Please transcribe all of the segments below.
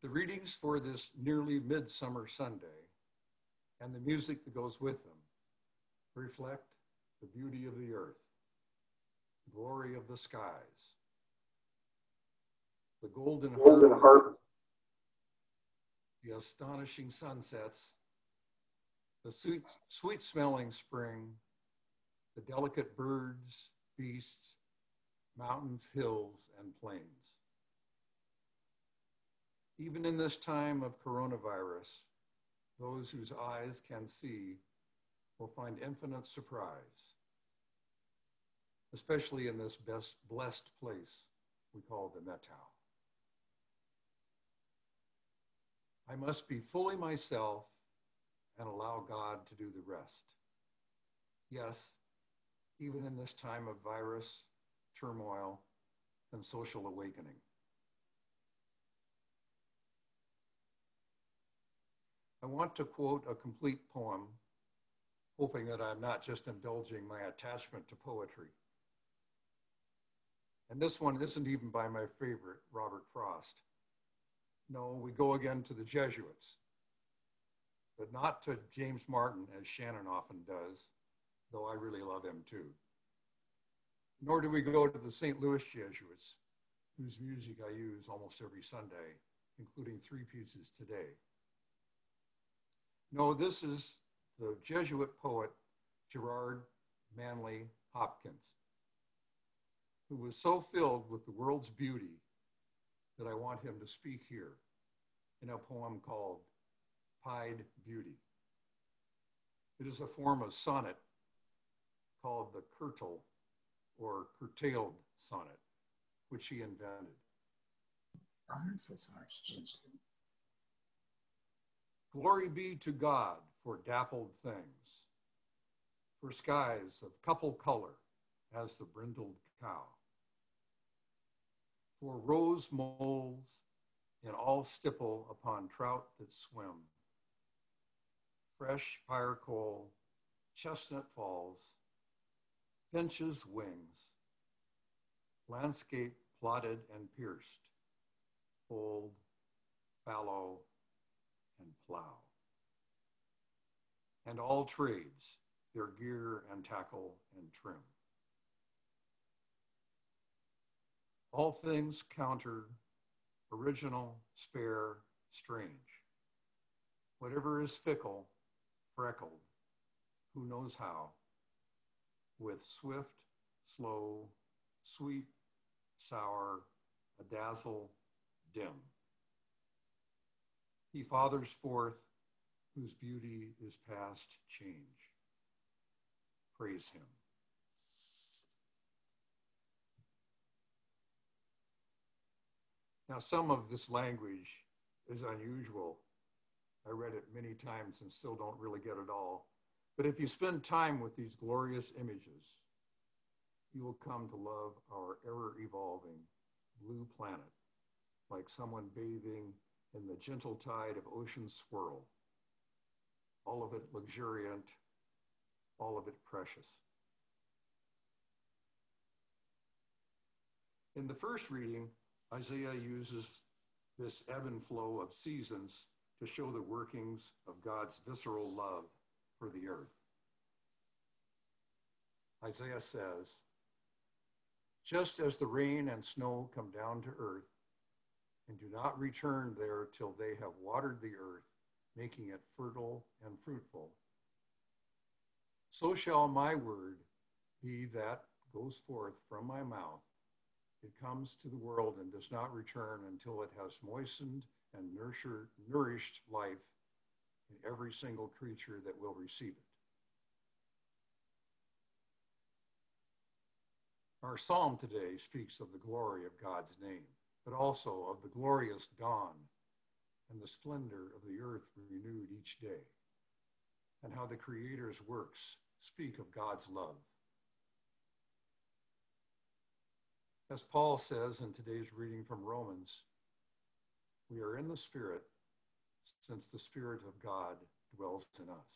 The readings for this nearly midsummer Sunday and the music that goes with them reflect the beauty of the earth, the glory of the skies, the golden harvest, the astonishing sunsets, the sweet smelling spring, the delicate birds, beasts, mountains, hills, and plains. Even in this time of coronavirus, those whose eyes can see will find infinite surprise, especially in this blessed place we call the Methow. I must be fully myself and allow God to do the rest. Yes, even in this time of virus, turmoil, and social awakening. I want to quote a complete poem, hoping that I'm not just indulging my attachment to poetry. And this one isn't even by my favorite, Robert Frost. No, we go again to the Jesuits, but not to James Martin, as Shannon often does, though I really love him too. Nor do we go to the St. Louis Jesuits, whose music I use almost every Sunday, including 3 pieces today. No, this is the Jesuit poet Gerard Manley Hopkins, who was so filled with the world's beauty that I want him to speak here in a poem called Pied Beauty. It is a form of sonnet called the curtal or curtailed sonnet, which he invented. Glory be to God for dappled things, for skies of couple color as the brindled cow, for rose moles in all stipple upon trout that swim, fresh fire coal, chestnut falls, finches' wings, landscape plotted and pierced, fold, fallow, and plow. And all trades, their gear and tackle and trim. All things counter, original, spare, strange. Whatever is fickle, freckled, who knows how, with swift, slow, sweet, sour, a dazzle, dim. He fathers forth, whose beauty is past change. Praise him. Now, some of this language is unusual. I read it many times and still don't really get it all. But if you spend time with these glorious images, you will come to love our ever-evolving blue planet, like someone bathing in the gentle tide of ocean swirl. All of it luxuriant, all of it precious. In the first reading, Isaiah uses this ebb and flow of seasons to show the workings of God's visceral love for the earth. Isaiah says, just as the rain and snow come down to earth and do not return there till they have watered the earth, making it fertile and fruitful, so shall my word be that goes forth from my mouth. It comes to the world and does not return until it has moistened and nourished life in every single creature that will receive it. Our psalm today speaks of the glory of God's name, but also of the glorious dawn and the splendor of the earth renewed each day, and how the Creator's works speak of God's love. As Paul says in today's reading from Romans, we are in the Spirit since the Spirit of God dwells in us.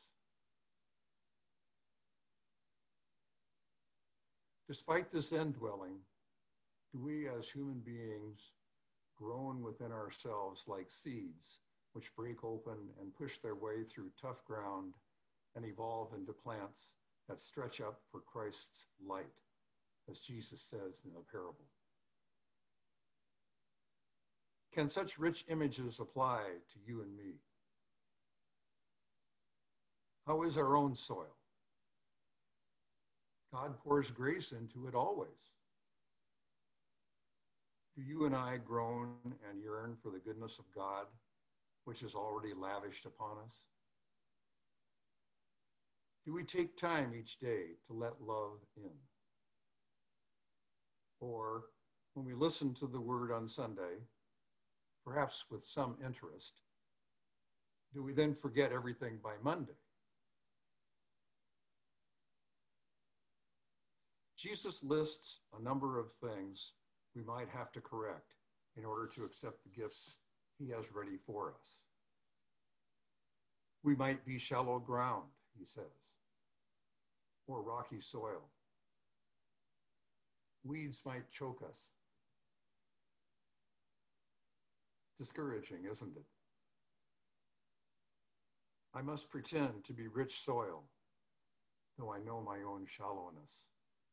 Despite this indwelling, do we as human beings grown within ourselves like seeds, which break open and push their way through tough ground and evolve into plants that stretch up for Christ's light, as Jesus says in the parable. Can such rich images apply to you and me? How is our own soil? God pours grace into it always. Do you and I groan and yearn for the goodness of God, which is already lavished upon us? Do we take time each day to let love in? Or when we listen to the word on Sunday, perhaps with some interest, do we then forget everything by Monday? Jesus lists a number of things we might have to correct in order to accept the gifts he has ready for us. We might be shallow ground, he says, or rocky soil. Weeds might choke us. Discouraging, isn't it? I must pretend to be rich soil, though I know my own shallowness.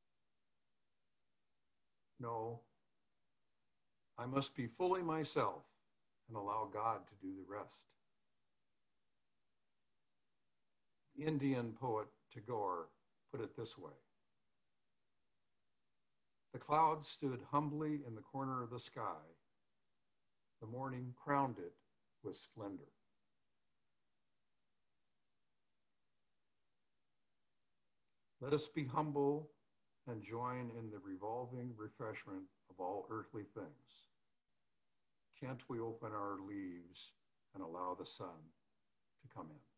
No, I must be fully myself and allow God to do the rest. The Indian poet Tagore put it this way: the clouds stood humbly in the corner of the sky. The morning crowned it with splendor. Let us be humble and join in the revolving refreshment of all earthly things. Can't we open our leaves and allow the sun to come in?